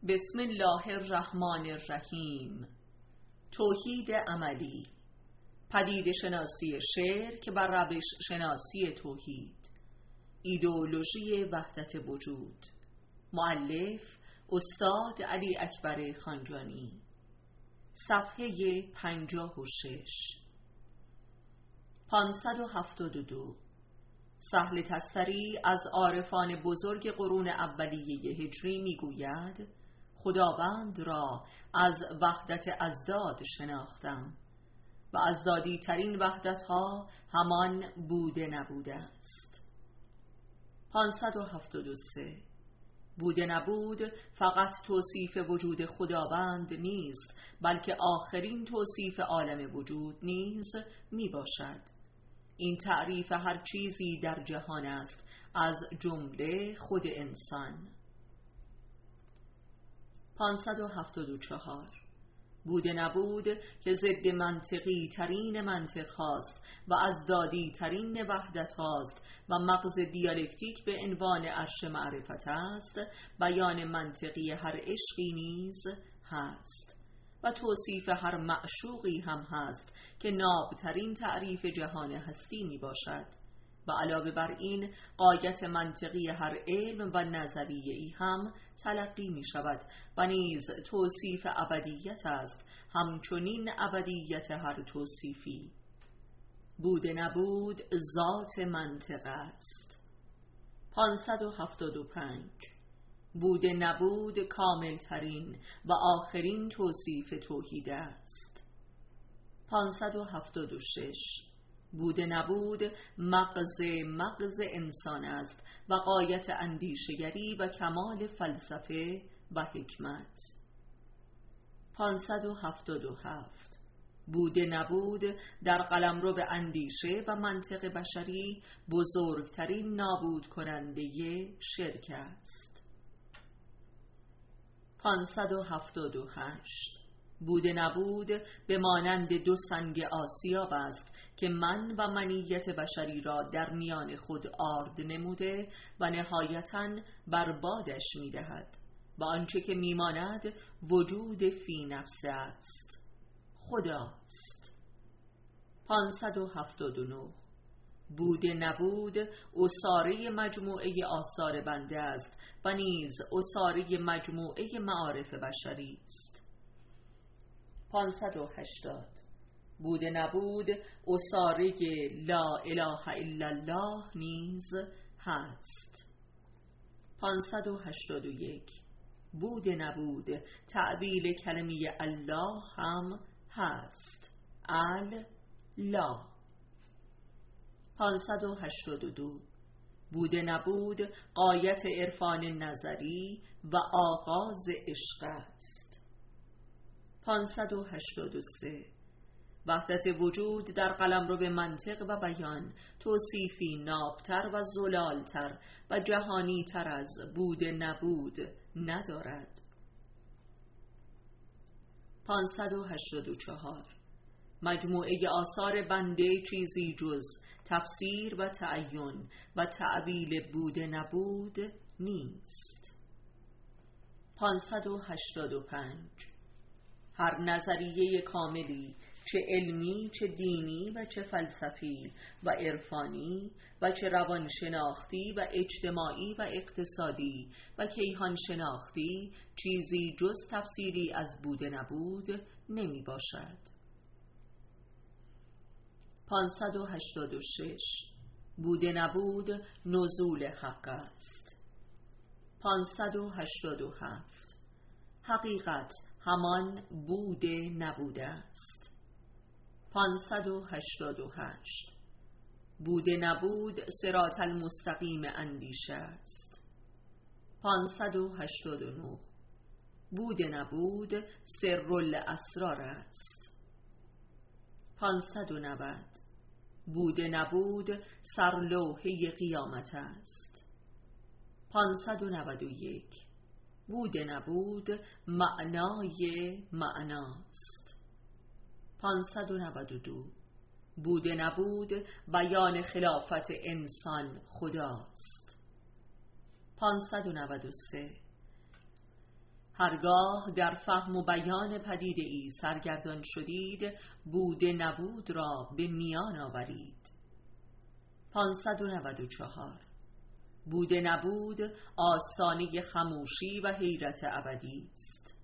بسم الله الرحمن الرحیم. توحید عملی، پدیده شناسی شرک و روش شناسی توحید، ایدئولوژی وحدت وجود. مؤلف استاد علی اکبر خانجانی. صفحه 56. 572. سهل تستری از عارفان بزرگ قرون اولیه هجری میگوید خداوند را از وحدت ازداد شناختم و ازدادی ترین وحدت ها همان بوده نبوده است. 573. بوده نبود فقط توصیف وجود خداوند نیست، بلکه آخرین توصیف عالم وجود نیز می باشد. این تعریف هر چیزی در جهان است، از جمله خود انسان. 574. بوده نبود که ضد منطقی ترین منطق هاست و ازدادی ترین وحدت هاست و مغز دیالکتیک به عنوان عرش معرفت است، بیان منطقی هر عشقی نیز هست و توصیف هر معشوقی هم هست که نابترین تعریف جهان هستی می باشد و علاوه بر این غایت منطقی هر علم و نظریه‌ای هم تلقی می شود و نیز توصیف ابدیت است، همچنین ابدیت هر توصیفی. بوده نبود ذات منطق است. 575. بوده نبود کامل ترین و آخرین توصیف توحید است. 576. بوده نبود مغز انسان است و غایت اندیشگری و کمال فلسفه و حکمت. 577. بوده نبود در قلمرو اندیشه و منطق بشری بزرگترین نابود کننده شرک است. 578. بوده نبود به مانند دو سنگ آسیاب است که من و منیت بشری را در میان خود آرد نموده و نهایتاً بربادش می‌دهد و آنچه که می‌ماند وجود فی نفس است، خداست. 579. بوده نبود اساره مجموعه آثار بنده است و نیز اساره مجموعه معارف بشری است. 580. بوده نبود اساره لا اله الا الله نیز هست. 581. بوده نبود تعبیل کلمه الله هم هست، الله. 582. بوده نبود غایت عرفان نظری و آغاز عشق است. 583. وحدت وجود در قلمرو منطق و بیان توصیفی نابتر و زلالتر و جهانی تر از بوده نبود ندارد. 584. مجموعه آثار بنده چیزی جز تفسیر و تعین و تعبیل بوده نبود نیست. 585. هر نظریه کاملی، چه علمی، چه دینی و چه فلسفی و عرفانی و چه روانشناختی و اجتماعی و اقتصادی و کیهان شناختی، چیزی جز تفسیری از بوده نبود نمی باشد. 586. بوده نبود نزول حق است. 587. حقیقت همان بوده نبوده است. 588. بوده نبود صراط المستقیم اندیشه است. 589. بوده نبود سر الاسرار است. 590. بوده نبود سرلوحه قیامت است. 591. بوده نبود معنای معناست. 592. بوده نبود بیان خلافت انسان خداست. 593. هرگاه در فهم و بیان پدیده ای سرگردان شدید، بود نبود را به میان آورید. 594. بود نبود آستانه خموشی و حیرت ابدی است.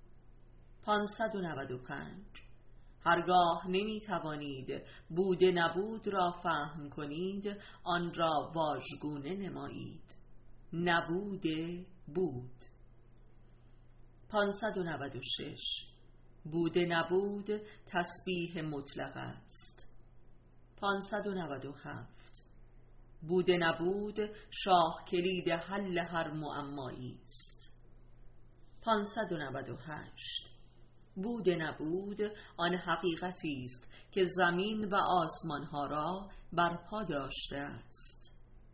595. هرگاه نمی توانید بود نبود را فهم کنید، آن را واژگونه نمایید. نبود بود. 596. بود نبود تسبیح مطلق است. 597. بود نبود شاه کلید حل هر معمایی است. 598. بود نبود آن حقیقتی است که زمین و آسمانها را برپا داشته است.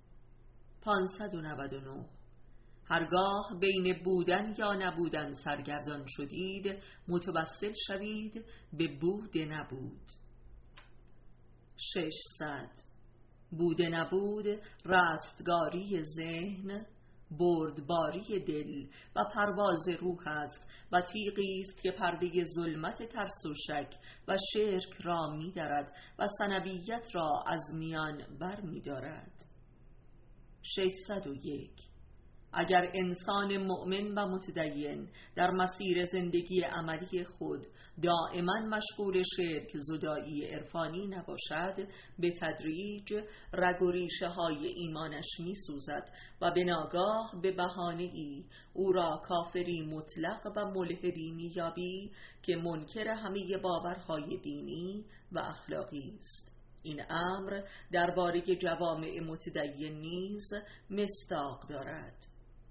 599. هرگاه بین بودن یا نبودن سرگردان شدید، متوسل شوید به بود نبود. 600. بود نبود رستگاری ذهن، بردباری دل و پرواز روح است و تیغی است که پرده ظلمت ترس و شک و شرک را می درد و ثنویت را از میان بر می دارد. 601. اگر انسان مؤمن و متدین در مسیر زندگی عملی خود دائما مشغول شرک زدایی عرفانی نباشد، به تدریج رگ و ریشه های ایمانش می سوزد و به ناگاه به بهانه‌ای او را کافری مطلق و ملحدی می یابی که منکر همه باورهای دینی و اخلاقی است. این امر درباره جوامع متدین نیز مصداق دارد.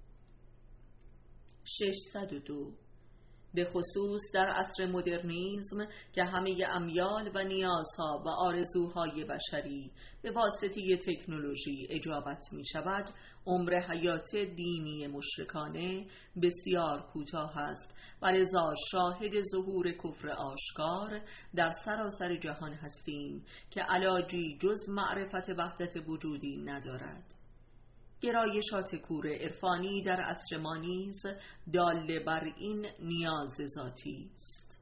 602. به خصوص در عصر مدرنیسم که همه امیال و نیازها و آرزوهای بشری به واسطه تکنولوژی اجابت می شود، عمر حیات دینی مشرکانه بسیار کوتاه است و لذا شاهد ظهور کفر آشکار در سراسر جهان هستیم که علاجی جز معرفت وحدت وجودی ندارد. گرایشات کور عرفانی در عصر ما نیز دال بر این نیاز ذاتی است.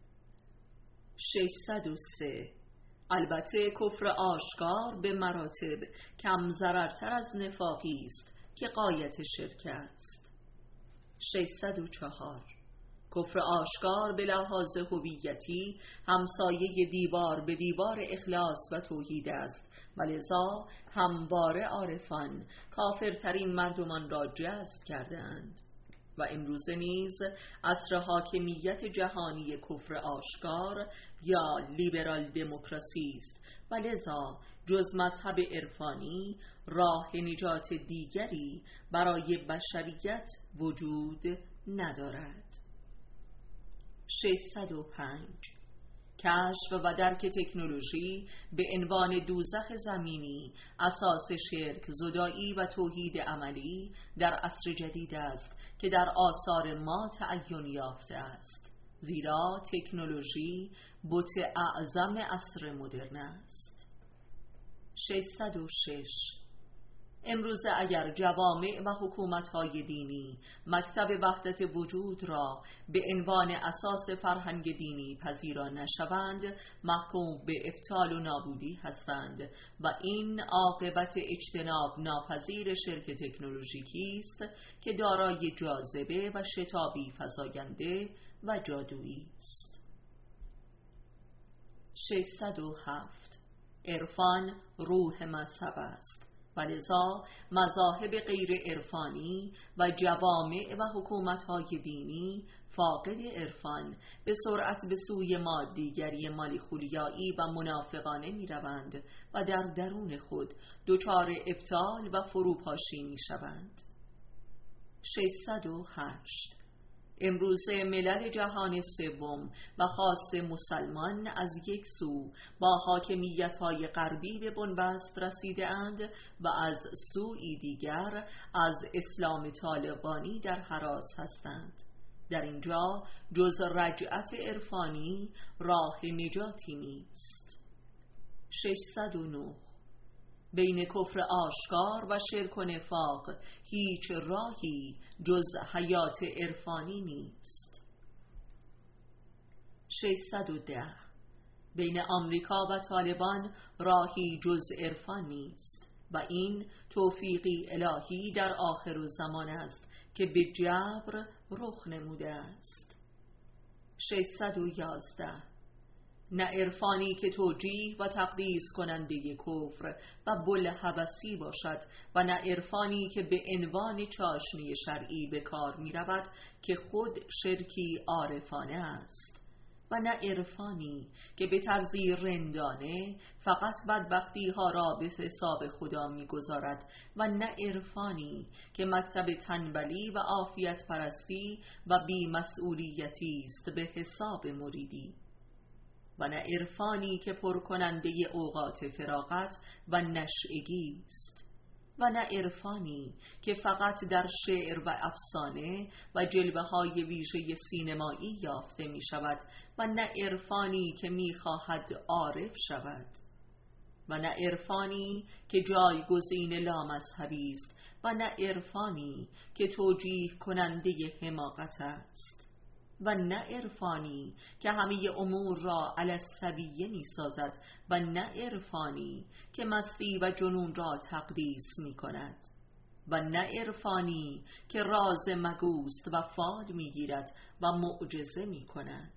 603. البته کفر آشکار به مراتب کم ضررتر از نفاقی است که غایت شرک است. 604. کفر آشکار به لحاظ هویتی همسایه دیوار به دیوار اخلاص و توحید است و لذا همواره عارفان کافرترین مردمان را جذب کردند و امروزه نیز عصر حاکمیت جهانی کفر آشکار یا لیبرال دموکراسی است و لذا جز مذهب عرفانی راه نجات دیگری برای بشریت وجود ندارد. 605. کشف و درک تکنولوژی به عنوان دوزخ زمینی اساس شرک زدایی و توحید عملی در عصر جدید است که در آثار ما تعین یافته است، زیرا تکنولوژی بت اعظم عصر مدرن است. 606. امروزه اگر جوامع و حکومت‌های دینی مکتب وحدت وجود را به عنوان اساس فرهنگ دینی پذیرا نشوند، محکوم به ابطال و نابودی هستند و این عاقبت اجتناب ناپذیر شرک تکنولوژیکی است که دارای جاذبه و شتابی فزاینده و جادویی است. 607. عرفان روح مذهب است و لذا مذاهب غیر عرفانی و جوامع و حکومت‌های دینی فاقد عرفان به سرعت به سوی مادیگری مالیخولیایی و منافقانه می‌روند و در درون خود دچار ابطال و فروپاشی می‌شوند. 608. امروزه ملل جهان سوم و خاص مسلمان از یک سو با حاکمیت‌های غربی به بنبست رسیده اند و از سوی دیگر از اسلام طالبانی در هراس هستند. در اینجا جز رجعت عرفانی راه نجاتی نیست. 609. بین کفر آشکار و شرک و نفاق هیچ راهی جز حیات عرفانی نیست. 610 بین آمریکا و طالبان راهی جز عرفان نیست و این توفیقی الهی در آخر الزمان است که به جبر رخ نموده است. 611 نه عرفانی که توجیه و تقدیس کننده کفر و بوالهوسی باشد و نه عرفانی که به عنوان چاشنی شرعی به کار می رود که خود شرکی عارفانه است و نه عرفانی که به طرزی رندانه فقط بدبختی ها را به حساب خدا می گذارد و نه عرفانی که مکتب تنبلی و عافیت پرستی و بی‌مسئولیتی است به حساب مریدی و نه عرفانی که پر کننده اوقات فراغت و نشئگی است و نه عرفانی که فقط در شعر و افسانه و جلوه های ویژه سینمایی یافته می شود و نه عرفانی که می خواهد عارف شود و نه عرفانی که جایگزین لامذهبی است و نه عرفانی که توجیه کننده حماقت است و نه عرفانی که همه امور را علی السویه می سازد و نه عرفانی که مستی و جنون را تقدیس می کند و نه عرفانی که راز مگوست و فال می گیرد و معجزه می کند.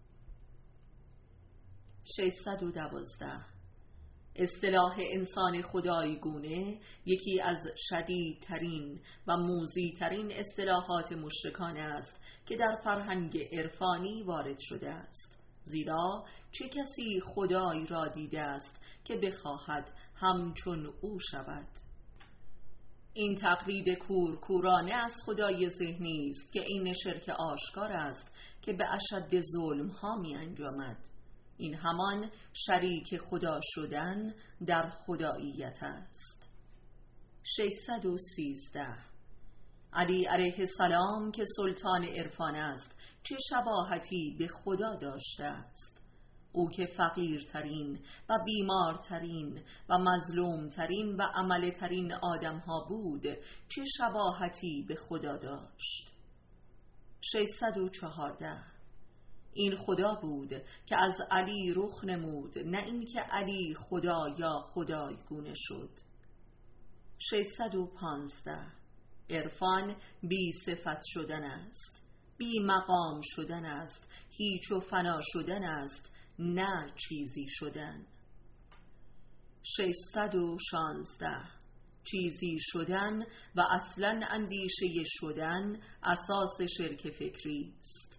612 اصطلاح انسان خدایگونه یکی از شدیدترین و موذی‌ترین اصطلاحات مشرکانه است که در فرهنگ عرفانی وارد شده است، زیرا چه کسی خدای را دیده است که بخواهد همچون او شود؟ این تقلید کورکورانه از خدای ذهنی است که این شرک آشکار است که به اشد ظلم ها می انجامد. این همان شریک خدا شدن در خداییت است. 613 علی علیه السلام که سلطان عرفان است چه شباهتی به خدا داشته است؟ او که فقیرترین و بیمارترین و مظلومترین و عملترین آدمها بود چه شباهتی به خدا داشت؟ 614 این خدا بود که از علی رخ نمود، نه اینکه علی خدا یا خدایگونه شد. 615 عرفان بی صفت شدن است، بی مقام شدن است، هیچ و فنا شدن است، نه چیزی شدن. 616 چیزی شدن و اصلا اندیشه شدن اساس شرک فکری است.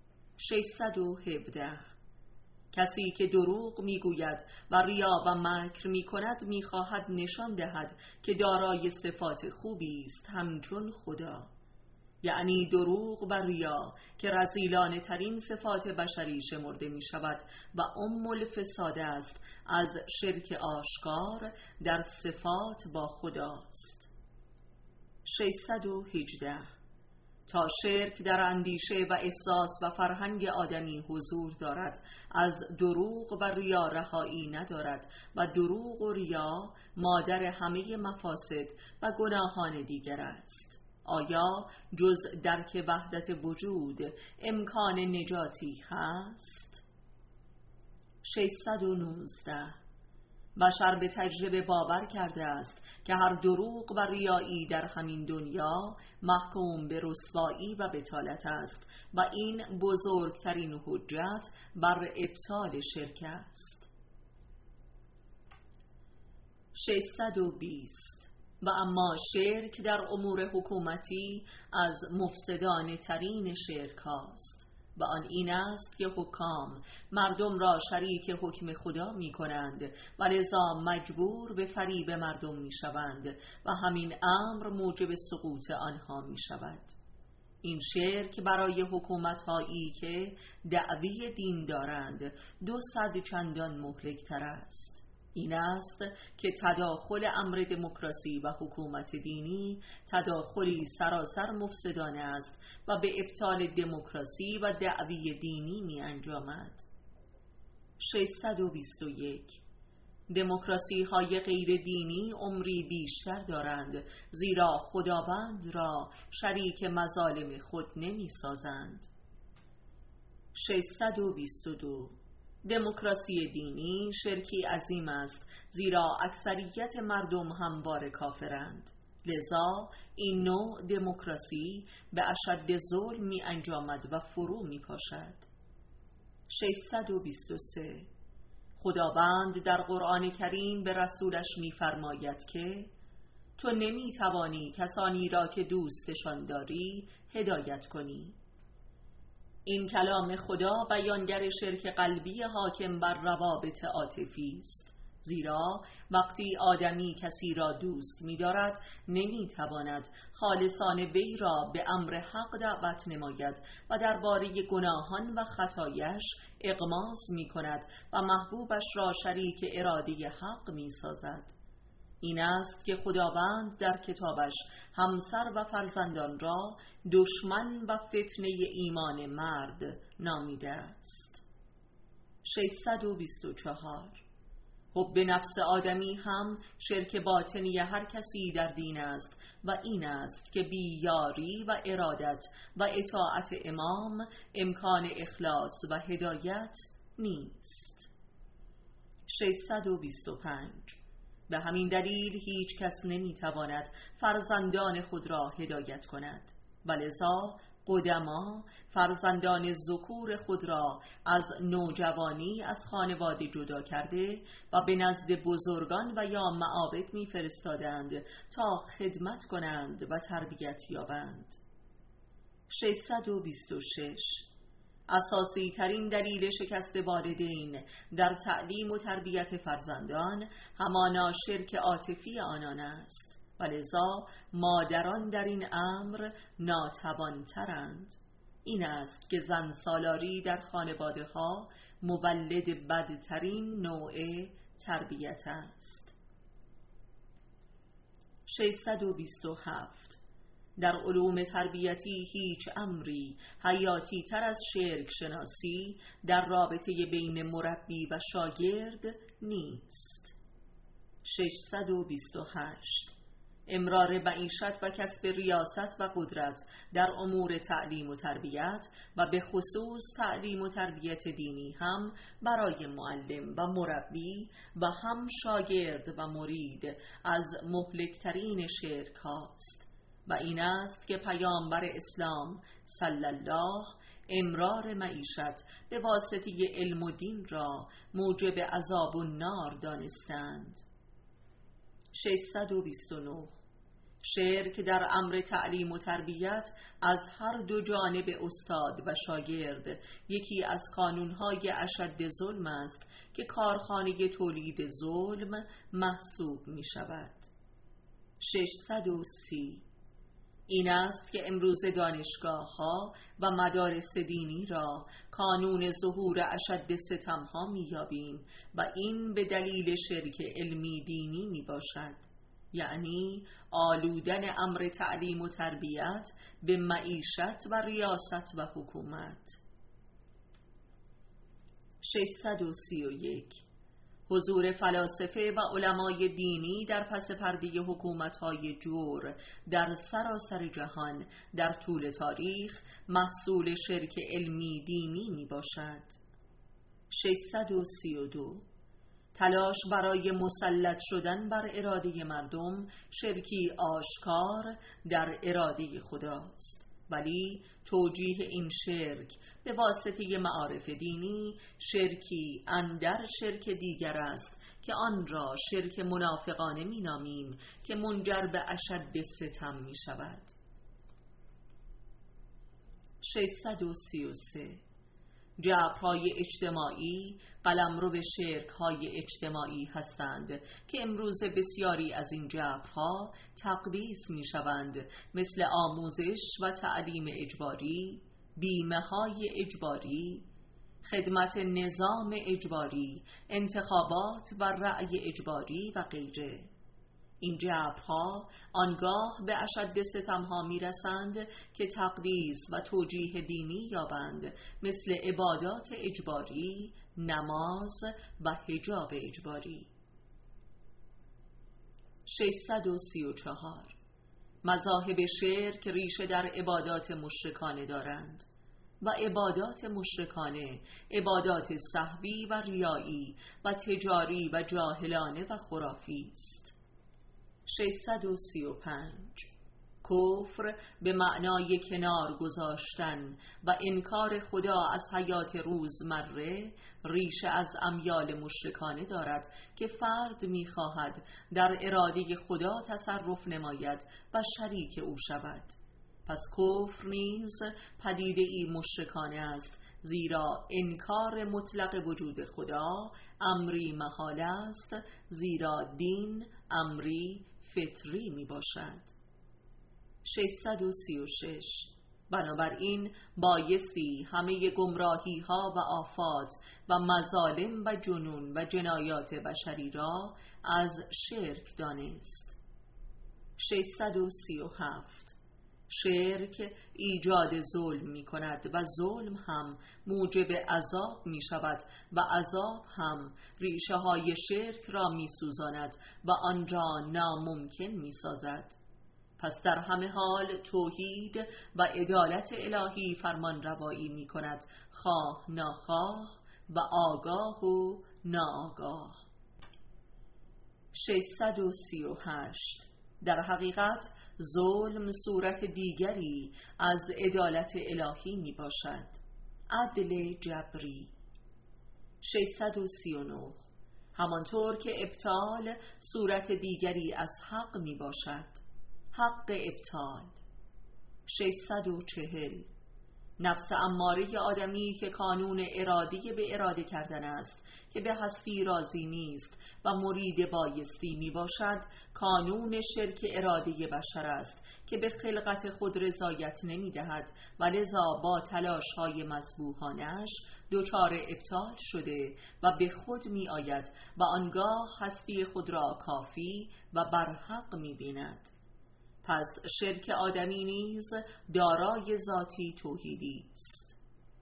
617 کسی که دروغ میگوید و ریا و مکر میکند میخواهد نشان دهد که دارای صفات خوبی است همچون خدا، یعنی دروغ و ریا که رذیلانه ترین صفات بشری شمرده می شود و الفساد است از شرک آشکار در صفات با خداست. 618 تا شرک در اندیشه و احساس و فرهنگ آدمی حضور دارد از دروغ و ریا رهایی ندارد و دروغ و ریا مادر همه مفاسد و گناهان دیگر است. آیا جز درک وحدت وجود امکان نجاتی هست؟ 619 بشر به تجربه باور کرده است که هر دروغ و ریایی در همین دنیا محکوم به رسوایی و بطالت است و این بزرگترین حجت بر ابطال شرک است. 620 و اما شرک در امور حکومتی از مفسدانه ترین شرک هاست و آن این است که حکام مردم را شریک حکم خدا می کنند و لذا مجبور به فریب مردم می شوند و همین امر موجب سقوط آنها می شود. این شرک برای حکومت هایی که دعوی دین دارند 200 چندان مهلک‌تر است. این است که تداخل امر دموکراسی و حکومت دینی تداخلی سراسر مفسدانه است و به ابطال دموکراسی و دعوی دینی می انجامد. 621 دموکراسی های غیر دینی عمری بیشتر دارند، زیرا خداوند را شریک مظالم خود نمی سازند. 622. دموکراسی دینی شرکی عظیم است، زیرا اکثریت مردم همواره کافرند. لذا این نوع دموکراسی به اشد ظلم می انجامد و فرو می پاشد. 623. خداوند در قرآن کریم به رسولش می فرماید که تو نمی توانی کسانی را که دوستشان داری هدایت کنی. این کلام خدا بیانگر شرک قلبی حاکم بر روابط عاطفی است، زیرا وقتی آدمی کسی را دوست می دارد نمی تواند خالصانه وی را به امر حق دعوت نماید و درباره گناهان و خطایش اغماض می کند و محبوبش را شریک اراده حق می سازد. این است که خداوند در کتابش همسر و فرزندان را دشمن و فتنه ایمان مرد نامیده است. 624. حب نفس آدمی هم شرک باطنی هر کسی در دین است و این است که بی یاری و ارادت و اطاعت امام امکان اخلاص و هدایت نیست. 625. به همین دلیل هیچ کس نمیتواند فرزندان خود را هدایت کند و لذا قدما فرزندان ذکور خود را از نوجوانی از خانواده جدا کرده و به نزد بزرگان و یا معابد میفرستادند تا خدمت کنند و تربیت یابند. 626. اساسی ترین دلیل شکست والدین در تعلیم و تربیت فرزندان همانا شرک عاطفی آنان است و لذا مادران در این امر ناتوانترند. این است که زن سالاری در خانواده ها مولد بدترین نوع تربیت است. 627. در علوم تربیتی هیچ امری حیاتی تر از شرک شناسی در رابطه بین مربی و شاگرد نیست. 628. امرار معیشت و کسب ریاست و قدرت در امور تعلیم و تربیت و به خصوص تعلیم و تربیت دینی هم برای معلم و مربی و هم شاگرد و مرید از مهلکترین شرک هاست و این است که پیامبر اسلام صلی الله امرار معیشت به واسطه علم و دین را موجب عذاب النار دانستند. 629. شرک در امر تعلیم و تربیت از هر دو جانب استاد و شاگرد یکی از کانونهای اشد ظلم است که کارخانه تولید ظلم محسوب می شود. 630. این است که امروز دانشگاه‌ها و مدارس دینی را کانون ظهور اشد ستم‌ها می‌یابیم و این به دلیل شرک علمی دینی میباشد، یعنی آلودن امر تعلیم و تربیت به معیشت و ریاست و حکومت. 631. حضور فلاسفه و علمای دینی در پس پرده حکومت‌های جور در سراسر جهان در طول تاریخ محصول شرک علمی دینی می باشد. 632. تلاش برای مسلط شدن بر اراده مردم شرکی آشکار در اراده خداست، ولی توجیه این شرک به واسطه معارف دینی شرکی اندر شرک دیگر است که آن را شرک منافقانه می نامیم که منجر به اشد ستم می شود. 633. جبرهای اجتماعی قلمرو شرک‌های اجتماعی هستند که امروز بسیاری از این جبرها تقدیس می‌شوند، مثل آموزش و تعلیم اجباری، بیمه‌های اجباری، خدمت نظام اجباری، انتخابات و رأی اجباری و غیره. این جبرها آنگاه به اشد ستمها میرسند که تقدیس و توجیه دینی یابند، مثل عبادات اجباری، نماز و حجاب اجباری. 634 مذاهب شرک ریشه در عبادات مشرکانه دارند و عبادات مشرکانه عبادات سهوی و ریایی و تجاری و جاهلانه و خرافی است. 635 کفر به معنای کنار گذاشتن و انکار خدا از حیات روزمره ریشه از امیال مشرکانه دارد که فرد می‌خواهد در اراده خدا تصرف نماید و شریک او شود. پس کفر نیز پدیده ای مشرکانه است، زیرا انکار مطلق وجود خدا امری محال است، زیرا دین امری فطری می باشد. 636 بنابراین بایستی همه گمراهی ها و آفات و مظالم و جنون و جنایات بشری را از شرک دانست. 637 شرک ایجاد ظلم می کند و ظلم هم موجب عذاب می شود و عذاب هم ریشه های شرک را می سوزاند و آن را ناممکن می سازد. پس در همه حال توحید و عدالت الهی فرمان روایی می کند، خواه ناخواه و آگاه و ناآگاه. 638 در حقیقت ظلم صورت دیگری از عدالت الهی می باشد، عدل جبری. 639 همانطور که ابطال صورت دیگری از حق می باشد، حق ابطال. 640 نفس اماره آدمی که کانون اراده به اراده کردن است که به هستی راضی نیست و مرید بایستی می باشد، کانون شرک اراده بشر است که به خلقت خود رضایت نمی دهد و لذا با تلاش های مذبوحانش دچار ابطال شده و به خود می آید و آنگاه هستی خود را کافی و برحق می بیند. پس شرک آدمی نیز دارای ذاتی توحیدی است.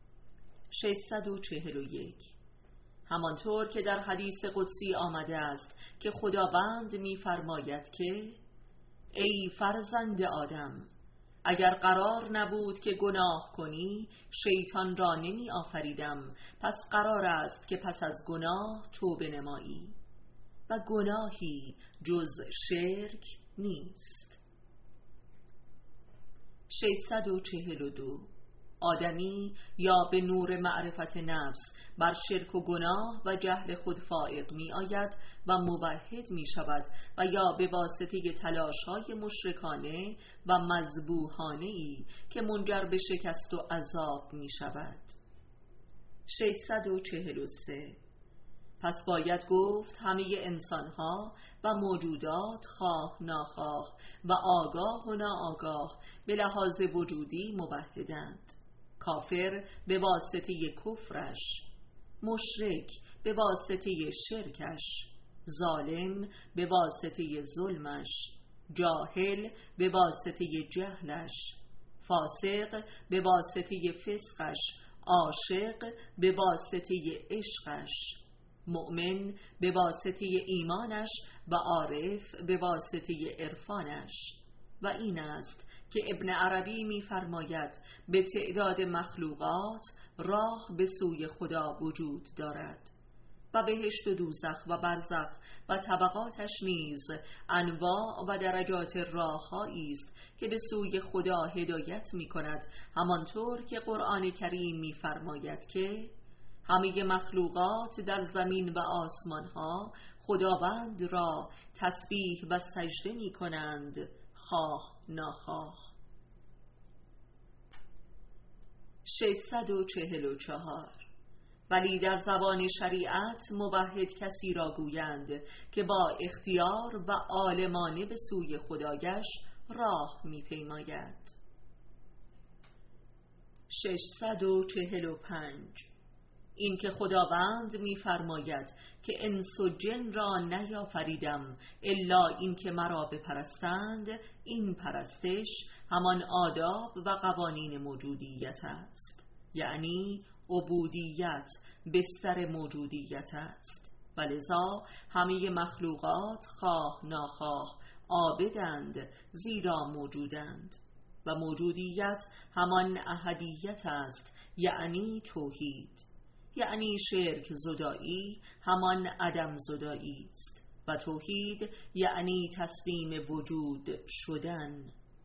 641 همانطور که در حدیث قدسی آمده است که خداوند می‌فرماید که ای فرزند آدم، اگر قرار نبود که گناه کنی شیطان را نمی آفریدم، پس قرار است که پس از گناه توبه نمایی و گناهی جز شرک نیست. 642 آدمی یا به نور معرفت نفس بر شرک و گناه و جهل خود فائق می آید و موحد می شود و یا به واسطه تلاش های مشرکانه و مذبوحانه ای که منجر به شکست و عذاب می شود. 643 پس باید گفت همه انسانها و موجودات خواه ناخواه و آگاه و ناآگاه به لحاظ وجودی موحدند. کافر به واسطه کفرش، مشرک به واسطه شرکش، ظالم به واسطه ظلمش، جاهل به واسطه جهلش، فاسق به واسطه فسقش، عاشق به واسطه عشقش، مؤمن به واسطه ایمانش و عارف به واسطه عرفانش. و این است که ابن عربی می فرماید به تعداد مخلوقات راه به سوی خدا وجود دارد و بهشت و دوزخ و برزخ و طبقاتش نیز انواع و درجات راه‌هایی است که به سوی خدا هدایت می کند، همانطور که قرآن کریم می فرماید که همه مخلوقات در زمین و آسمان ها خداوند را تسبیح و سجده می کنند، خواه ناخواه. 644 ولی در زبان شریعت موحد کسی را گویند که با اختیار و عالمانه به سوی خدایش راه می پیماید. 645 این که خداوند می‌فرماید که انس و جن را نیافریدم الا این که مرا بپرستند، این پرستش همان آداب و قوانین موجودیت است، یعنی عبودیت بستر موجودیت است و لذا همه مخلوقات خواه ناخواه عابدند، زیرا موجودند و موجودیت همان احدیت است، یعنی توحید، یعنی شرک زدایی همان عدم زدایی است و توحید یعنی تسلیم وجود شدن.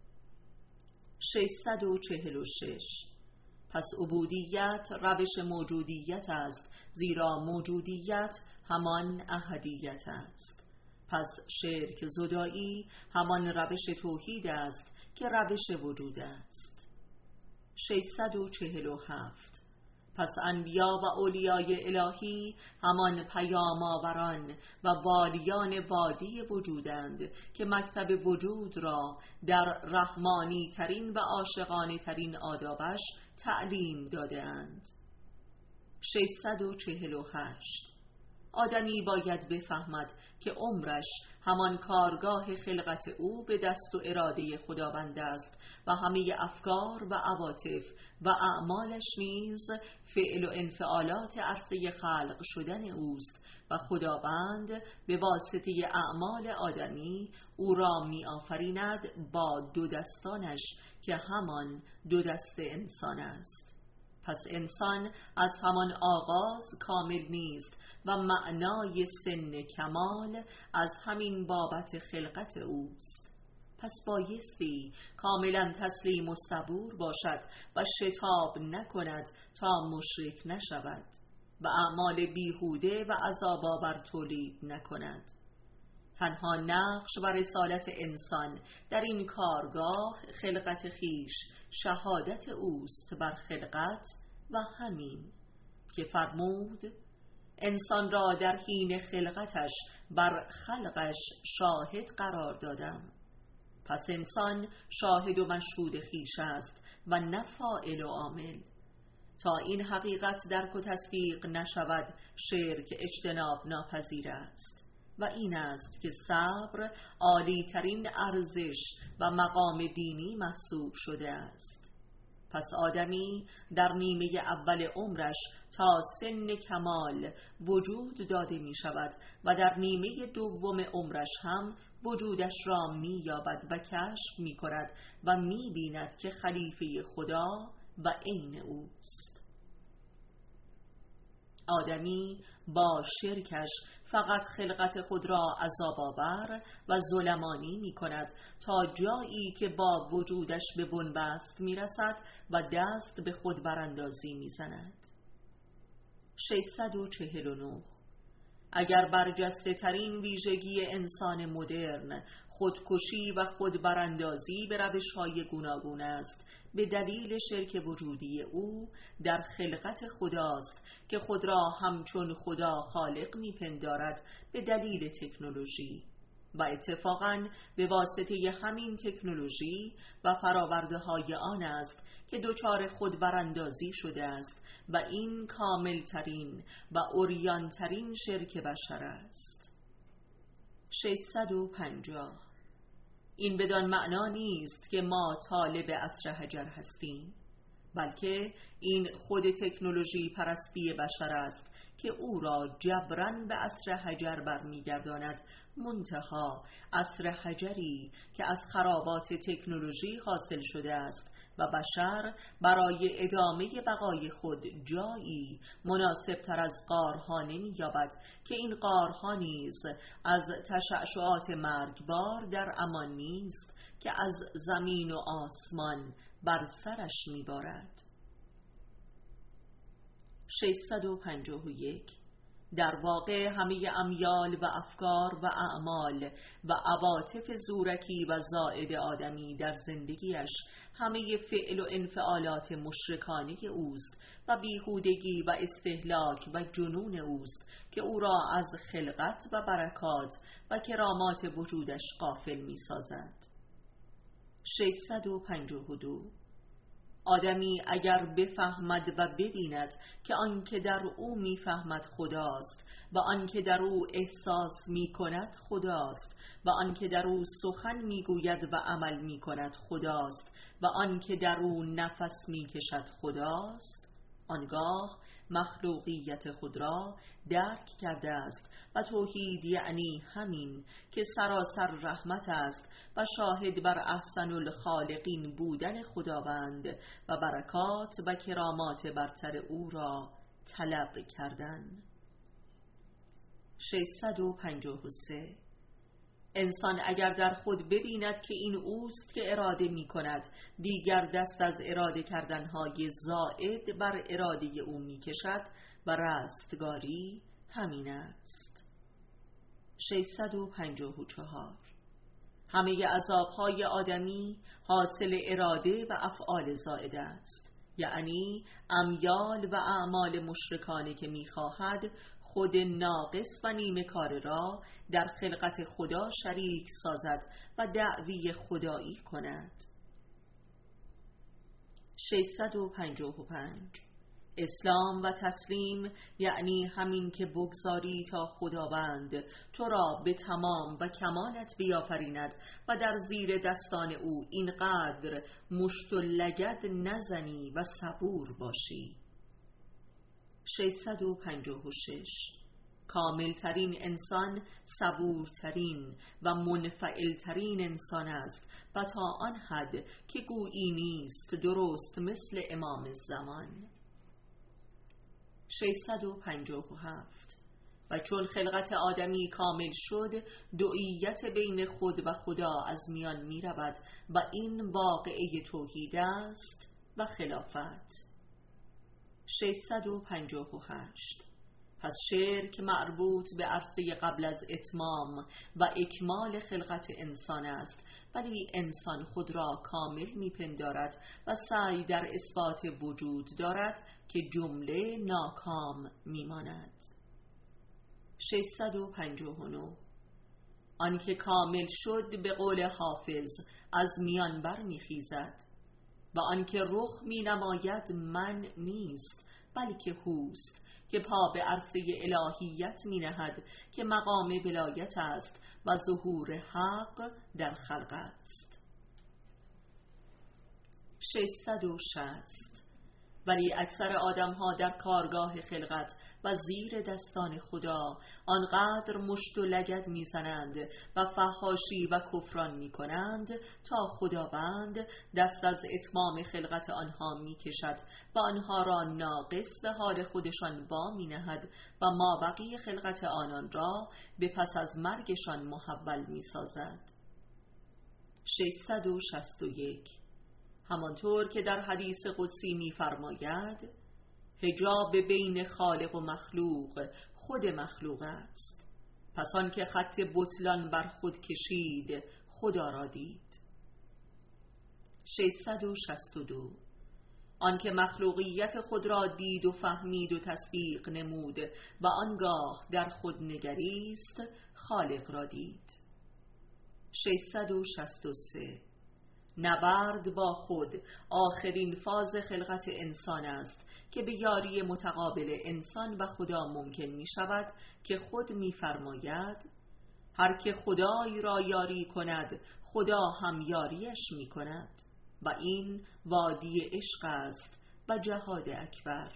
646. پس عبودیت روش موجودیت است، زیرا موجودیت همان احدیت است. پس شرک زدایی همان روش توحید است که روش وجود است. 647. پس انبیا و اولیای الهی همان پیام آوران و والیان وادی وجودند که مکتب وجود را در رحمانی ترین و عاشقانه ترین آدابش تعلیم داده اند. 648. آدمی باید بفهمد که عمرش همان کارگاه خلقت او به دست و اراده خداوند است و همه افکار و عواطف و اعمالش نیز فعل و انفعالات عرصه خلق شدن اوست و خداوند به واسطه اعمال آدمی او را می آفریند با دو دستانش که همان دو دست انسان است. پس انسان از همان آغاز کامل نیست و معنای سن کمال از همین بابت خلقت اوست. پس بایستی کاملا تسلیم و صبور باشد و شتاب نکند تا مشرک نشود و اعمال بیهوده و عذاب‌آور تولید نکند. تنها نقش و رسالت انسان در این کارگاه خلقت خیش شهادت اوست بر خلقت و همین که فرمود انسان را در حین خلقتش بر خلقش شاهد قرار دادم. پس انسان شاهد و مشهود خیش است و نه فاعل و عامل. تا این حقیقت درک و تصدیق نشود شرک اجتناب ناپذیر است و این است که صبر عالی ترین ارزش و مقام دینی محسوب شده است. پس آدمی در نیمه اول عمرش تا سن کمال وجود داده می شود و در نیمه دوم عمرش هم وجودش را می یابد و کشف می کند و می بیند که خلیفه خدا و عین اوست. آدمی با شرکش فقط خلقت خود را عذاب‌آور و ظلمانی می کند تا جایی که با وجودش به بنبست می رسد و دست به خود براندازی می زند. 649. اگر برجسته ترین ویژگی انسان مدرن خودکشی و خودبراندازی به روش‌های گوناگون است، به دلیل شرک وجودی او در خلقت خداست که خود را همچون خدا خالق میپندارد به دلیل تکنولوژی و اتفاقاً به واسطه همین تکنولوژی و فراورده های آن است که دچار خودبراندازی شده است و این کامل ترین و عریان ترین شرک بشر است. 650. این بدان معنا نیست که ما طالب عصر حجر هستیم، بلکه این خود تکنولوژی پرستی بشر است که او را جبران به عصر حجر برمیگرداند، منتها عصر حجری که از خرابات تکنولوژی حاصل شده است و بشر برای ادامه بقای خود جایی مناسب تر از غارها نمی یابد که این غارها نیز از تشعشعات مرگبار در امان نیست که از زمین و آسمان بر سرش می بارد. 651. در واقع همه امیال و افکار و اعمال و عواطف زورکی و زائد آدمی در زندگیش همه فعل و انفعالات مشرکانه اوست و بیهودگی و استهلاک و جنون اوست که او را از خلقت و برکات و کرامات وجودش غافل می سازد. 652. آدمی اگر بفهمد و ببیند که آنکه در او میفهمد خداست و آنکه در او احساس میکند خداست و آنکه در او سخن میگوید و عمل میکند خداست و آنکه در او نفس میکشد خداست، آنگاه مخلوقیت خود را درک کرده است و توحید یعنی همین که سراسر رحمت است و شاهد بر احسن الخالقین بودن خداوند و برکات و کرامات برتر او را طلب کردن. 653 انسان اگر در خود ببیند که این اوست که اراده می کند، دیگر دست از اراده کردنهای زائد بر اراده او می کشد و رستگاری همین است. 654 همه عذابهای آدمی حاصل اراده و افعال زائد است، یعنی امیال و اعمال مشرکانه که می خواهد خود ناقص و نیمه کار را در خلقت خدا شریک سازد و دعوی خدایی کند. 655 اسلام و تسلیم یعنی همین که بگذاری تا خداوند تو را به تمام و کمالت بیافریند و در زیر دستان او اینقدر مشت و لگد نزنی و صبور باشی. 656 کاملترین انسان صبورترین و منفعلترین انسان است و تا آن حد که گویی نیست درست مثل امام زمان. 657 و چون خلقت آدمی کامل شد، دوئیت بین خود و خدا از میان می رود و این واقعه توحید است و خلافت. 658 پس شرک مربوط به عرصه قبل از اتمام و اکمال خلقت انسان است، ولی انسان خود را کامل میپندارد و سعی در اثبات وجود دارد که جمله ناکام میماند. 659 آنکه کامل شد به قول حافظ از میان بر میخیزد و آنکه رخ می نماید من نیست بلکه هوست که پا به عرصه الهیت می نهد که مقام ولایت است و ظهور حق در خلق است. 660 ولی اکثر آدم‌ها در کارگاه خلقت و زیر دستان خدا آنقدر مشت و لگد میزنند و فحاشی و کفران میکنند تا خداوند دست از اتمام خلقت آنها میکشد و آنها را ناقص به حال خودشان وامی نهد و مابقی خلقت آنان را به پس از مرگشان محول میسازد. 661 همانطور که در حدیث قدسی می‌فرماید حجاب بین خالق و مخلوق خود مخلوق است، پس آن که خط بطلان بر خود کشید خدا را دید. 662 آن که مخلوقیت خود را دید و فهمید و تصدیق نمود و آنگاه در خود نگریست خالق را دید. 663 نبرد با خود آخرین فاز خلقت انسان است که به یاری متقابل انسان و خدا ممکن می شود که خود می فرماید هر که خدای را یاری کند خدا هم یاریش می کند و این وادی عشق است و جهاد اکبر.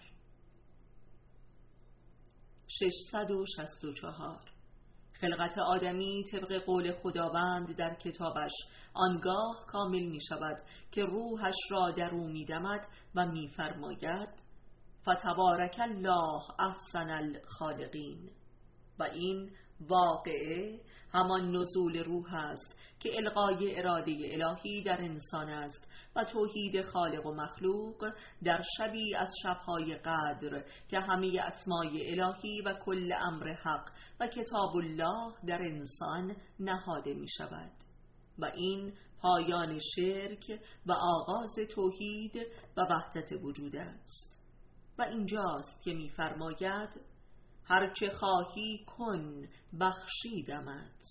664 خلقت آدمی طبق قول خداوند در کتابش آنگاه کامل می شود که روحش را در او می دمد و می فرماید فتبارک الله احسن الخالقین و این واقعه همان نزول روح است که القای اراده الهی در انسان است و توحید خالق و مخلوق در شبی از شبهای قدر که همه اسمای الهی و کل امر حق و کتاب الله در انسان نهاده می شود و این پایان شرک و آغاز توحید و وحدت وجود است. و اینجاست که می فرماید هرچه خواهی کن بخشیدمت.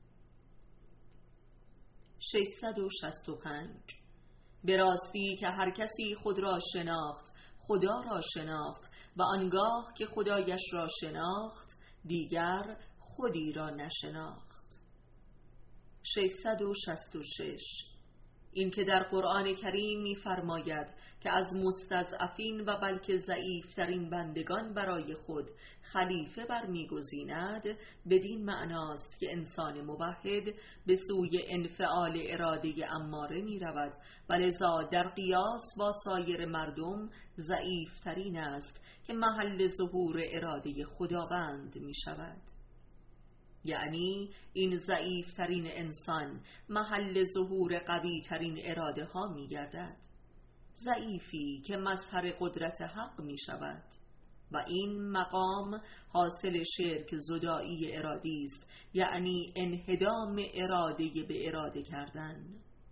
665 به راستی که هر کسی خود را شناخت خدا را شناخت و آنگاه که خدایش را شناخت دیگر خودی را نشناخت. 666 این که در قرآن کریم می‌فرماید که از مستضعفین و بلکه ضعیف‌ترین بندگان برای خود خلیفه برمی‌گزیند، بدین معناست که انسان موحد به سوی انفعال اراده اماره می‌رود و لذا در قیاس با سایر مردم ضعیف‌ترین است که محل ظهور اراده خداوند می‌شود. یعنی این ضعیفترین انسان محل ظهور قویترین اراده ها می گردد، ضعیفی که مظهر قدرت حق می شود و این مقام حاصل شرک زدایی ارادی است، یعنی انهدام اراده به اراده کردن.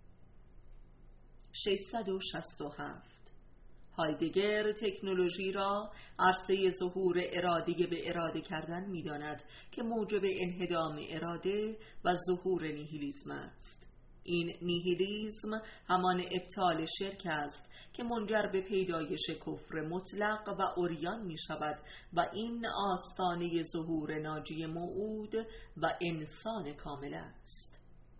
667 هایدگر تکنولوژی را عرصه ظهور اراده به اراده کردن می‌داند که موجب انهدام اراده و ظهور نیهیلیسم است. این نیهیلیسم همان ابطال شرک است که منجر به پیدایش کفر مطلق و عریان می‌شود و این آستانه ظهور ناجی موعود و انسان کامل است.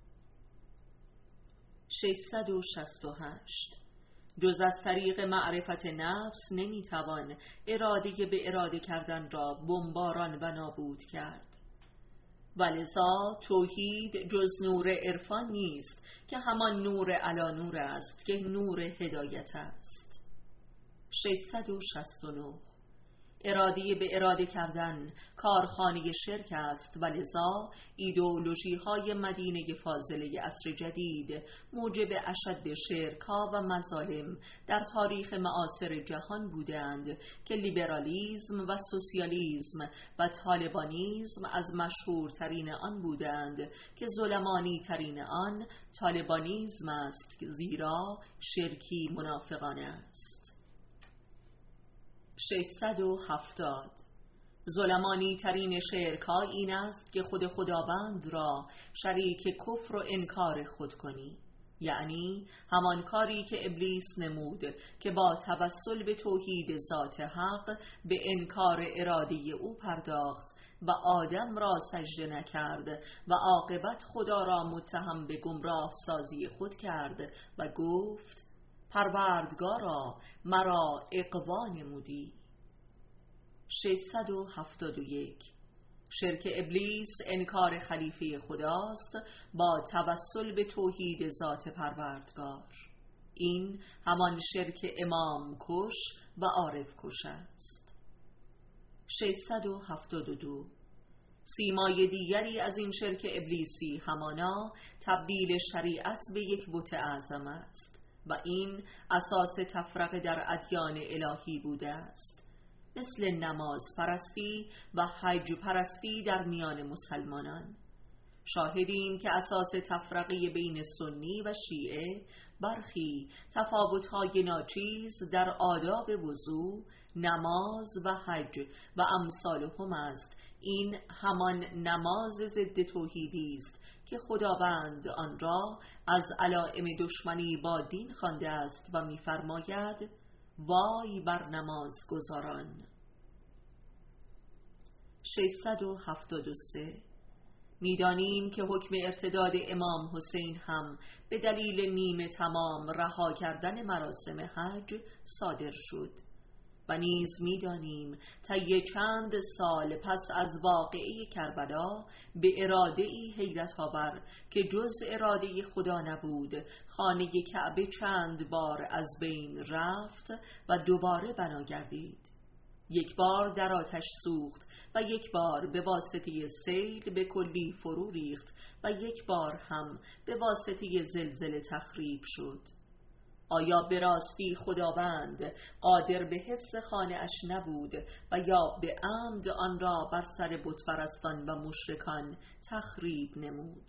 668 جز از طریق معرفت نفس نمیتوان اراده به اراده کردن را بمباران و نابود کرد. ولذا توحید جز نور عرفان نیست که همان نور علی نور است که نور هدایت است. 669 اراده به اراده کردن کارخانه شرک است و لذا ایدئولوژی های مدینه فاضله عصر جدید موجب اشد شرک ها و مظالم در تاریخ معاصر جهان بودند که لیبرالیسم و سوسیالیسم و طالبانیسم از مشهورترین آن بودند که ظلمانی ترین آن طالبانیسم است، زیرا شرکی منافقانه است. 670 ظلمانی ترین شرک‌ها این است که خود خداوند را شریک کفر و انکار خود کنی، یعنی همان کاری که ابلیس نمود که با توسل به توحید ذات حق به انکار اراده او پرداخت و آدم را سجده نکرد و عاقبت خدا را متهم به گمراه سازی خود کرد و گفت پروردگارا مرا اغوا نمودی. 671 شرک ابلیس انکار خلیفه خداست با توسل به توحید ذات پروردگار. این همان شرک امام کش و عارف کش است. 672 سیمای دیگری از این شرک ابلیسی همانا تبدیل شریعت به یک بت اعظم است و این اساس تفرقه در ادیان الهی بوده است، مثل نماز پرستی و حج پرستی در میان مسلمانان. شاهدیم که اساس تفرقه بین سنی و شیعه برخی تفاوت‌های ناچیز در آداب وضو، نماز و حج و امثالهم است. این همان نماز ضد توحیدی است که خداوند آن را از علائم دشمنی با دین خوانده است و می‌فرماید وای بر نماز گزاران. 673 می‌دانیم که حکم ارتداد امام حسین هم به دلیل نیمه تمام رها کردن مراسم حج صادر شد و نیز می‌دانیم طی چند سال پس از واقعه کربلا به اراده‌ای حیرت‌آور که جز اراده خدا نبود، خانه کعبه چند بار از بین رفت و دوباره بنا گردید. یک بار در آتش سوخت و یک بار به واسطه سیل به کلی فرو ریخت و یک بار هم به واسطه زلزله تخریب شد. آیا به راستی خداوند قادر به حفظ خانه اش نبود و یا به عمد آن را بر سر بت پرستان و مشرکان تخریب نمود؟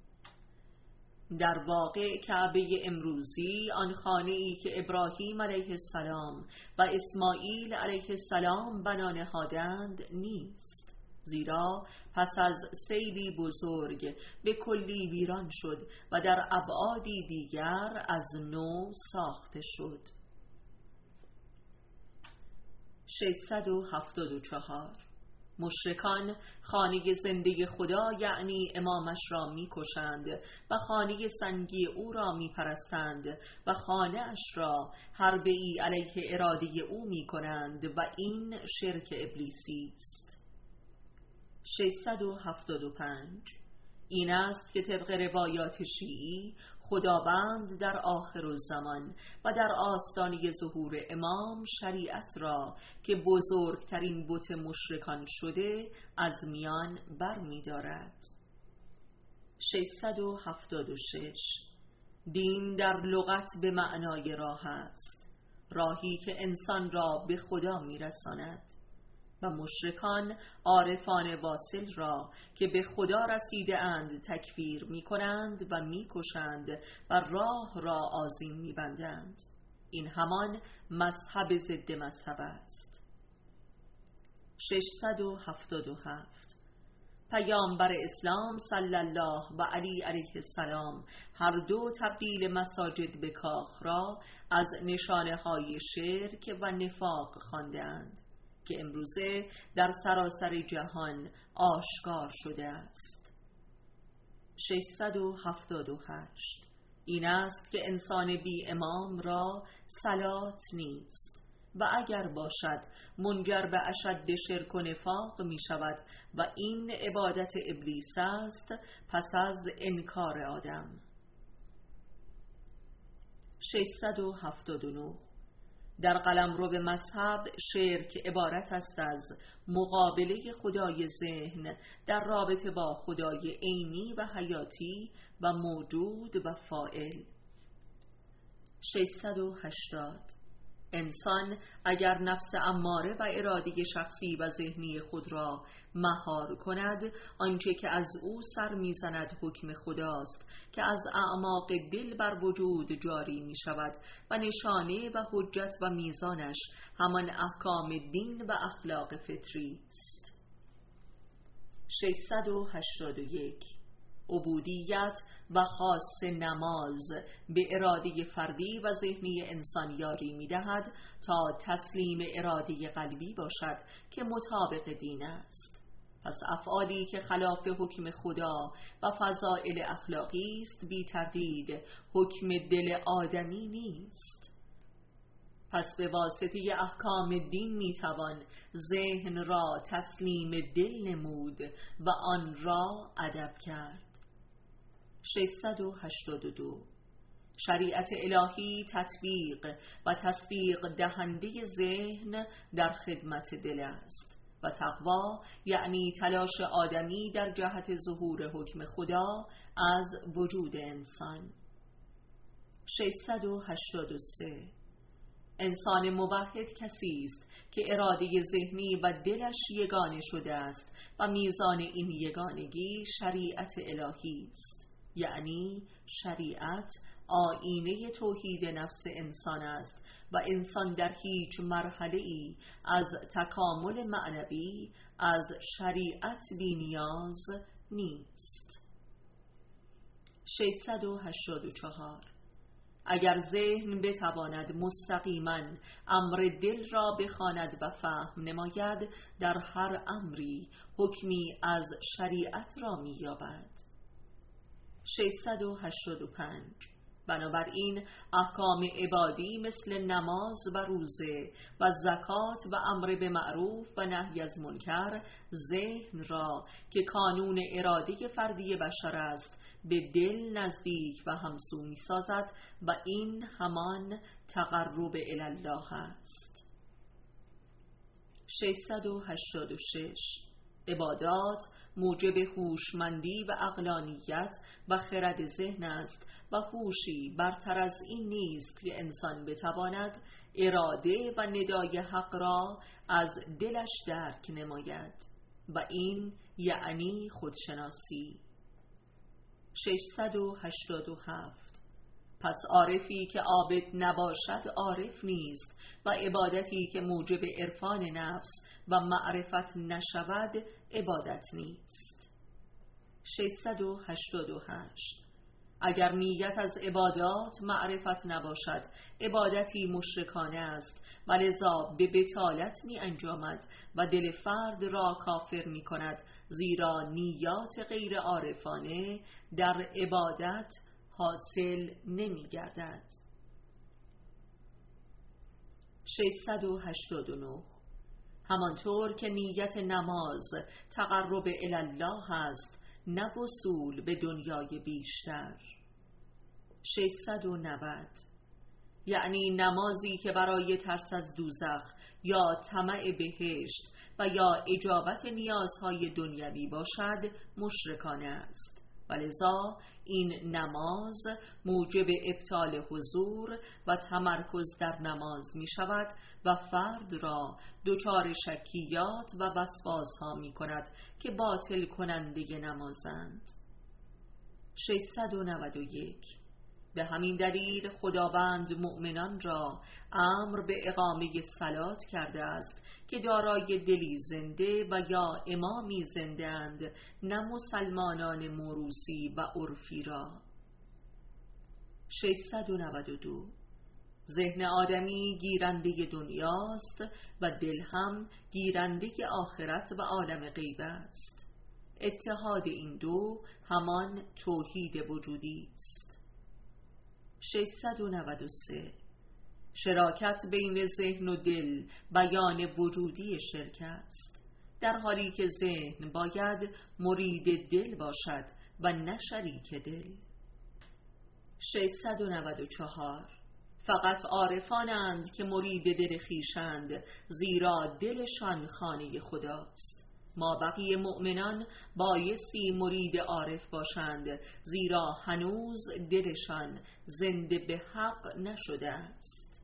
در واقع کعبه امروزی آن خانه‌ای که ابراهیم علیه السلام و اسماعیل علیه السلام بنا نهادند نیست، زیرا پس از سیلی بزرگ به کلی ویران شد و در ابعادی دیگر از نو ساخته شد. 674 مشرکان خانه زنده خدا یعنی امامش را می‌کشند و خانه سنگی او را می‌پرستند و خانه اش را حربه‌ای علیه اراده او می‌کنند و این شرک ابلیسی است. 675 این است که طبق روایات شیعی خداوند در آخرالزمان و در آستانه ظهور امام شریعت را که بزرگترین بت مشرکان شده از میان بر می دارد. 676 دین در لغت به معنای راه است، راهی که انسان را به خدا می رساند و مشرکان عارفان واصل را که به خدا رسیده اند تکفیر می کنند و می کشند و راه را آذین می بندند. این همان مذهب ضد مذهب است. 677 پیامبر اسلام صلی الله و علی علیه السلام هر دو تبدیل مساجد به کاخ را از نشانه های شرک و نفاق خواندند که امروزه در سراسر جهان آشکار شده است. 678 این است که انسان بی امام را صلات نیست و اگر باشد منجر به اشد شرک و نفاق می شود و این عبادت ابلیس است پس از انکار آدم. 679 در قلمرو مذهب شرک عبارت است از مقابله خدای ذهن در رابطه با خدای عینی و حیاتی و موجود و فاعل. 680 انسان اگر نفس اماره و اراده شخصی و ذهنی خود را مهار کند، آنچه که از او سر میزند حکم خداست که از اعماق دل بر وجود جاری می شود و نشانه و حجت و میزانش همان احکام دین و اخلاق فطری است. 681 عبودیت و خاص نماز به اراده فردی و ذهنی انسان یاری می دهد تا تسلیم اراده قلبی باشد که مطابق دین است. پس افعالی که خلاف حکم خدا و فضائل اخلاقی است بی تردید حکم دل آدمی نیست. پس به واسطه احکام دین می توان ذهن را تسلیم دل نمود و آن را ادب کرد. 682 شریعت الهی تطبیق و تصدیق دهنده ذهن در خدمت دل است و تقوا یعنی تلاش آدمی در جهت ظهور حکم خدا از وجود انسان. 683 انسان موحد کسی است که اراده ذهنی و دلش یگانه شده است و میزان این یگانگی شریعت الهی است، یعنی شریعت آیینه توحید نفس انسان است و انسان در هیچ مرحله‌ای از تکامل معنوی از شریعت بی نیاز نیست. 684 اگر ذهن بتواند مستقیما امر دل را بخواند و فهم نماید، در هر امری حکمی از شریعت را می‌یابد. 685 بنابراین احکام عبادی مثل نماز و روزه و زکات و امر به معروف و نهی از منکر ذهن را که کانون اراده فردی بشر است به دل نزدیک و همسو می سازد و این همان تقرب الی الله است. 686 عبادات موجب هوشمندی و عقلانیت و خرد ذهن است و هوشی برتر از این نیست که انسان بتواند اراده و ندای حق را از دلش درک نماید و این یعنی خودشناسی. 687 پس عارفی که عابد نباشد عارف نیست و عبادتی که موجب عرفان نفس و معرفت نشود عبادت نیست. 688 اگر نیت از عبادات معرفت نباشد عبادتی مشرکانه است و لذا به بطالت می انجامد و دل فرد را کافر می کند، زیرا نیات غیر عارفانه در عبادت حاصل نمی گردد. 689. همانطور که نیت نماز تقرب الله است، نه وصول به دنیای بیشتر. 690. یعنی نمازی که برای ترس از دوزخ یا طمع بهشت و یا اجابت نیازهای دنیوی باشد مشرکانه است و لذا این نماز موجب ابطال حضور و تمرکز در نماز می شود و فرد را دچار شکیات و وسواس ها می کند که باطل کننده نمازند. 691. به همین دلیل خداوند مؤمنان را امر به اقامه صلات کرده است که دارای دلی زنده و یا امامی زنده اند، نه مسلمانان موروثی و عرفی را. 692. ذهن آدمی گیرنده دنیاست و دل هم گیرنده آخرت و عالم غیب است. اتحاد این دو همان توحید وجودی است. 693. شراکت بین ذهن و دل بیان وجودی شرک است، در حالی که ذهن باید مرید دل باشد و نه شریک دل. 694. فقط عارفانند که مرید دل خویشند، زیرا دلشان خانه خداست. ما بقیه مؤمنان بایستی مرید عارف باشند، زیرا هنوز دلشان زنده به حق نشده است.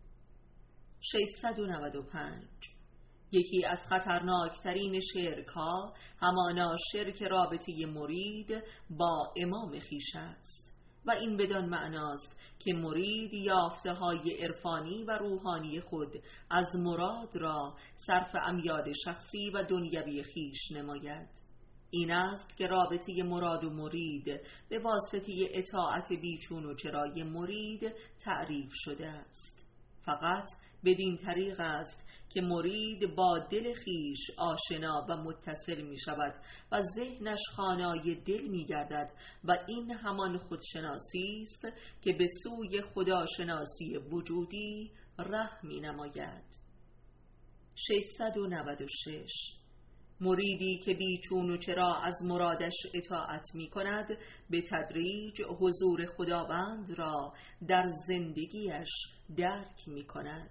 695. یکی از خطرناکترین شرک ها همانا شرک رابطه مرید با امام خویش است و این بدان معناست که مرید یافته های عرفانی و روحانی خود از مراد را صرف امیال شخصی و دنیوی خویش نماید. این است که رابطه مراد و مرید به واسطه اطاعت بیچون و چرای مرید تعریف شده است. فقط بدین طریق است که مرید با دل خویش آشنا و متصل می شود و ذهنش خانای دل می گردد و این همان خودشناسی است که به سوی خداشناسی وجودی ره می نماید. 696. مریدی که بیچون و چرا از مرادش اطاعت می کند به تدریج حضور خداوند را در زندگیش درک می کند.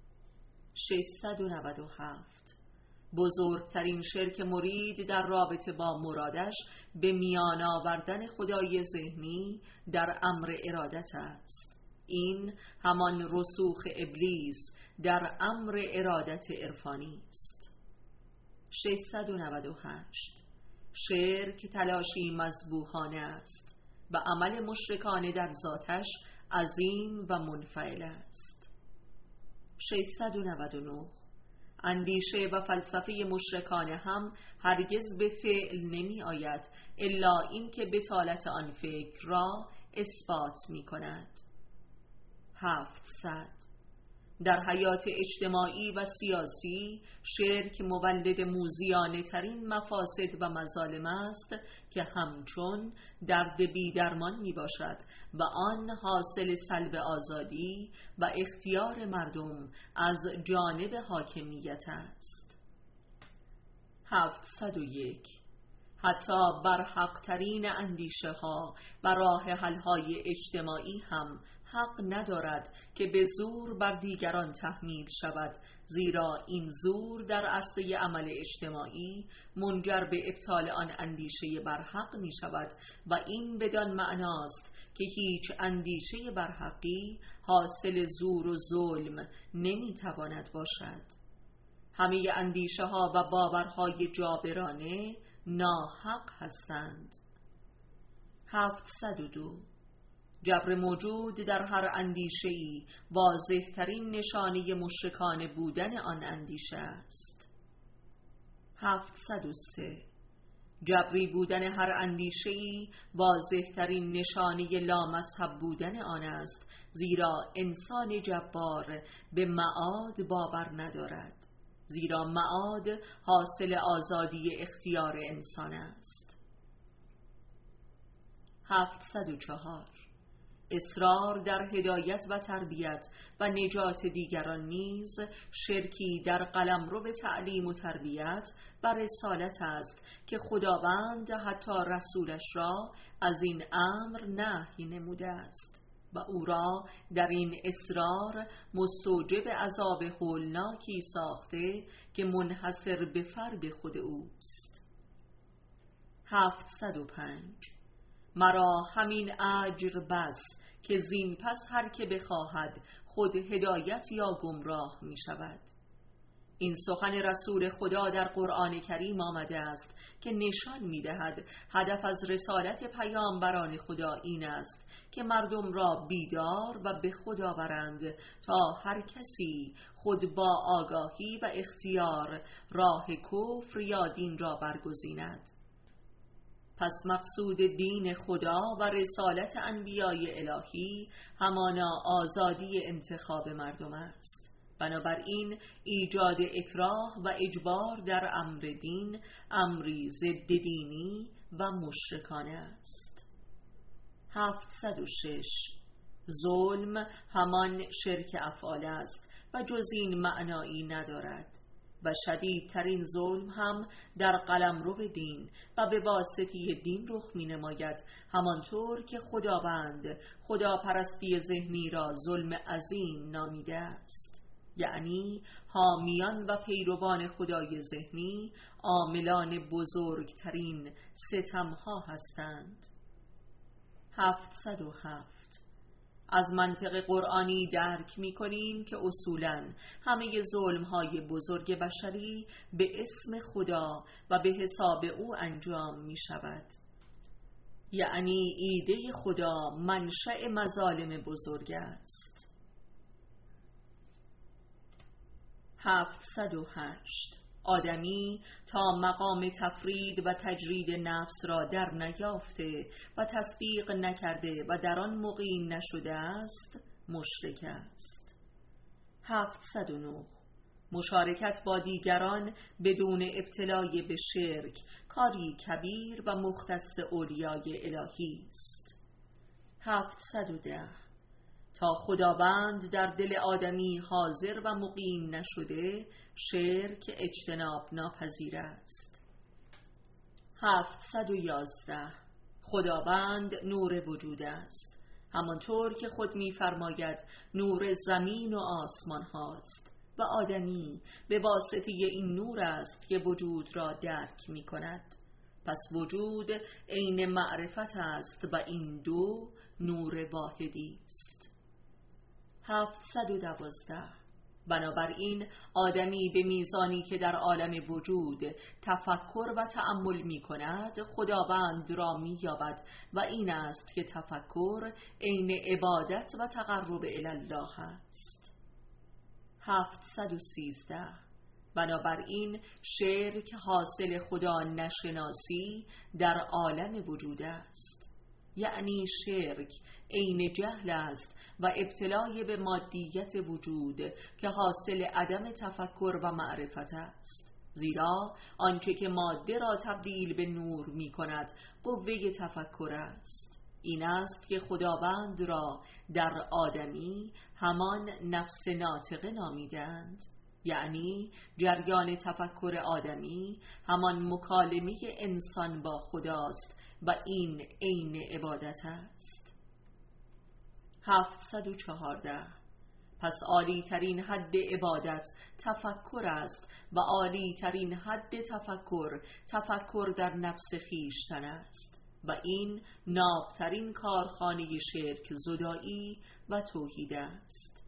697. بزرگترین شرک مرید در رابطه با مرادش به میان آوردن خدای ذهنی در امر ارادت است. این همان رسوخ ابلیس در امر ارادت عرفانی است. 698. شرک تلاشی مذبوحانه است و عمل مشرکانه در ذاتش عظیم و منفعل است. 699. اندیشه و فلسفه مشرکانه هم هرگز به فعل نمی آید الا اینکه بطالت آن فکر را اثبات می کند. 700. در حیات اجتماعی و سیاسی شرک مولد موذیانه ترین مفاسد و مظالم است که همچون درد بیدرمان می باشد و آن حاصل سلب آزادی و اختیار مردم از جانب حاکمیت است. 701. حتی برحق ترین اندیشه ها و راه حل های اجتماعی هم حق ندارد که به زور بر دیگران تحمیل شود، زیرا این زور در عرصه عمل اجتماعی منجر به ابطال آن اندیشه برحق می شود و این بدان معناست که هیچ اندیشه برحقی حاصل زور و ظلم نمی تواند باشد. همه اندیشه ها و باورهای جابرانه ناحق هستند. 702. جبر موجود در هر اندیشه‌ای واضح ترین نشانه مشرکانه بودن آن اندیشه است. 703. جبری بودن هر اندیشه‌ای واضح‌ترین نشانه لامذهب بودن آن است، زیرا انسان جبار به معاد باور ندارد، زیرا معاد حاصل آزادی اختیار انسان است. 704. اصرار در هدایت و تربیت و نجات دیگران نیز شرکی در قلمرو به تعلیم و تربیت و رسالت است که خداوند حتی رسولش را از این امر نهی نموده است و او را در این اصرار مستوجب عذاب هولناکی ساخته که منحصر به فرد خود اوست. 705. مرا همین اجر بس که زین پس هر که بخواهد خود هدایت یا گمراه می شود. این سخن رسول خدا در قرآن کریم آمده است که نشان می دهد هدف از رسالت پیامبران خدا این است که مردم را بیدار و به خود آورند تا هر کسی خود با آگاهی و اختیار راه کفر یا دین را برگزیند. پس مقصود دین خدا و رسالت انبیای الهی همانا آزادی انتخاب مردم است. بنابراین ایجاد اکراه و اجبار در امر دین امری ضد دینی و مشرکانه است. 706. ظلم همان شرک افعال است و جز این معنایی ندارد و شدیدترین ظلم هم در قلمرو دین و به واسطه دین رخ می نماید، همانطور که خداوند خداپرستی ذهنی را ظلم عظیم نامیده است. یعنی حامیان و پیروان خدای ذهنی عاملان بزرگترین ستمها هستند. 707. از منطق قرآنی درک می کنیم که اصولاً همه ظلم‌های بزرگ بشری به اسم خدا و به حساب او انجام می شود. یعنی ایده خدا منشأ مظالم بزرگ است. 708. آدمی تا مقام تفرید و تجرید نفس را در نیافته و تصدیق نکرده و در آن مقیم نشده است مشرک است. 709. مشارکت با دیگران بدون ابتلای به شرک کاری کبیر و مختص اولیای الهی است. 710. تا خداوند در دل آدمی حاضر و مقیم نشده شرک اجتناب ناپذیر است. 711. خداوند نور وجود است، همانطور که خود می‌فرماید نور زمین و آسمان هاست و آدمی به واسطه این نور است که وجود را درک می‌کند. پس وجود عین معرفت است و این دو نور واحدی است. 712. بنابراین آدمی به میزانی که در عالم وجود تفکر و تأمل می کند خداوند را می یابد و این است که تفکر عین عبادت و تقرب الی الله است. 713. بنابراین شرک حاصل خدا نشناسی در عالم وجود است. یعنی شرک عین جهل است و ابتلای به مادیت وجود که حاصل عدم تفکر و معرفت است، زیرا آنچه که ماده را تبدیل به نور می کند قوه تفکر است. این است که خداوند را در آدمی همان نفس ناطقه نامیدند. یعنی جریان تفکر آدمی همان مکالمه انسان با خداست و این عین عبادت است. 714. پس عالی ترین حد عبادت تفکر است و عالی ترین حد تفکر در نفس خیشتن است و این نابترین کارخانه شرک زدایی و توحید است.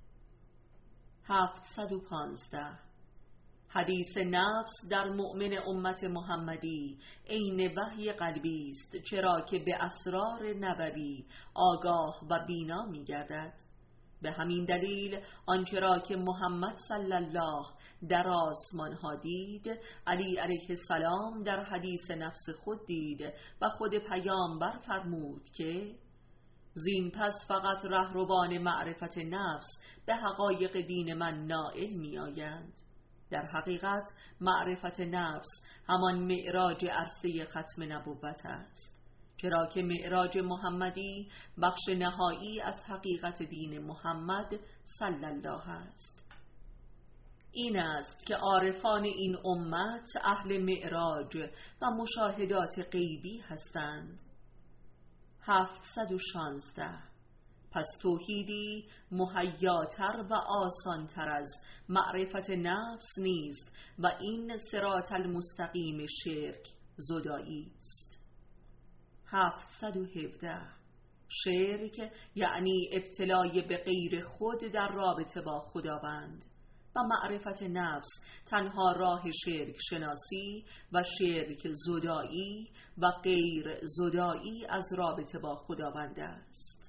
715. حدیث نفس در مؤمن امت محمدی عین وحی قلبی است، چرا که به اسرار نبوی آگاه و بینا می گردد. به همین دلیل آنچه را که محمد صلی الله در آسمان ها دید، علی علیه السلام در حدیث نفس خود دید و خود پیامبر فرمود که زین پس فقط رهروان معرفت نفس به حقایق دین من نائل می آیند. در حقیقت معرفت نفس همان معراج عرصه ختم نبوت است، چرا که معراج محمدی بخش نهایی از حقیقت دین محمد صلی الله است. این است که عارفان این امت اهل معراج و مشاهدات غیبی هستند. 716. پس توحیدی مهیاتر و آسانتر از معرفت نفس نیست و این صراط المستقیم شرک زدایی است. 717. شرک یعنی ابتلای به غیر خود در رابطه با خداوند و معرفت نفس تنها راه شرک شناسی و شرک زدایی و غیر زدایی از رابطه با خداوند است.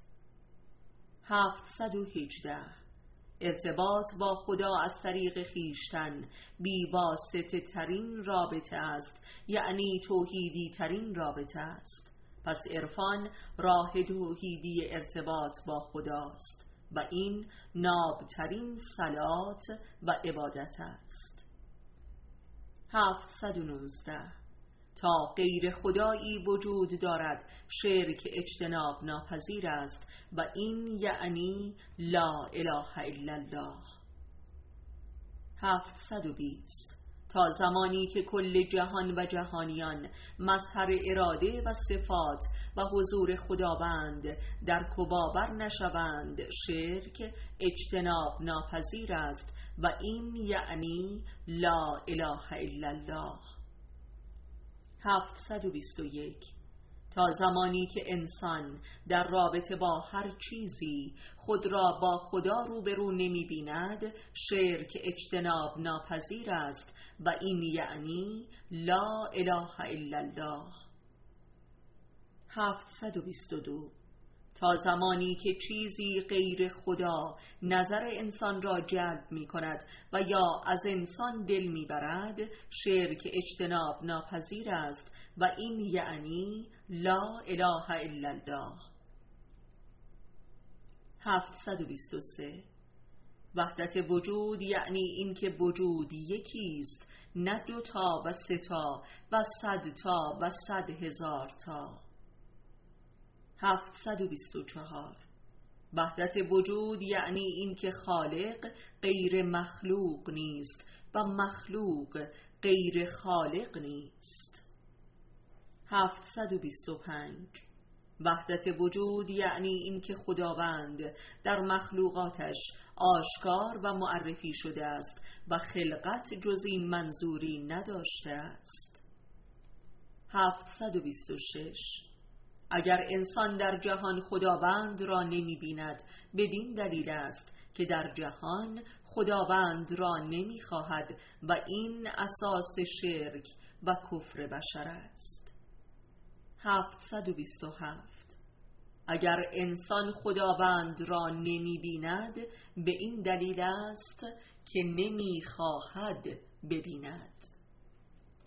718. ارتباط با خدا از طریق خیشتن بی‌واسطه ترین رابطه است، یعنی توحیدی ترین رابطه است. پس عرفان راه توحیدی ارتباط با خداست و این نابترین صلات و عبادت است. 719. تا غیر خدایی وجود دارد شرک اجتناب ناپذیر است و این یعنی لا اله الا الله. 720. تا زمانی که کل جهان و جهانیان مظهر اراده و صفات و حضور خداوند در کبابر نشوند شرک اجتناب ناپذیر است و این یعنی لا اله الا الله. 721. تا زمانی که انسان در رابطه با هر چیزی خود را با خدا روبرو نمی بیند شرک اجتناب ناپذیر است و این یعنی لا اله الا الله. 722. تا زمانی که چیزی غیر خدا نظر انسان را جلب می کند و یا از انسان دل می برد شرک اجتناب ناپذیر است و این یعنی لا اله الا الله. 723. وحدت وجود یعنی این که وجود یکیست، نه دوتا و ستا و صدتا و 100,000 تا. 724. وحدت وجود یعنی این که خالق غیر مخلوق نیست و مخلوق غیر خالق نیست. 725. وحدت وجود یعنی این که خداوند در مخلوقاتش آشکار و معرفی شده است و خلقت جز این منظوری نداشته است. 726. اگر انسان در جهان خداوند را نمی بیند بدین دلیل است که در جهان خداوند را نمی خواهد و این اساس شرک و کفر بشر است. 727. اگر انسان خداوند را نمی بیند به این دلیل است که نمی خواهد ببیند.